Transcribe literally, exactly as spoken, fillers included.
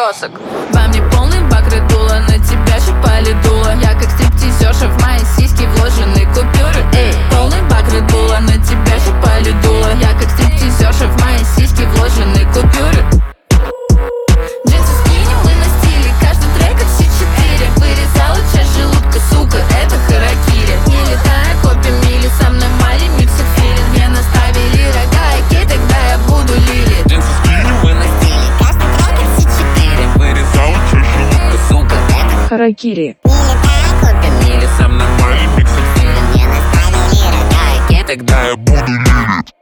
набросок. Во мне полный бак редула, на тебя шипали дуло. Я как стриптизерша, в мои сиськи вложены купюры. Эй, полный бак редула, на тебя шипали дуло. Я как стриптизерша, в мои сиськи вложены купюры. Джинсы скини, мы на стиле, каждый трек как си четыре. Вырезала часть желудка, сука, это харакири. Не летая копьями или со мной мали миксер филин. Мне наставили рога, окей, тогда я буду лили. Джинсы скини, мы на стиле, каждый трек как си четыре. вырезала часть желудка, сука, это Харакири. Не летая копьями или со мной мали миксер филин. мне наставили рога, окей, Тогда я буду лилить.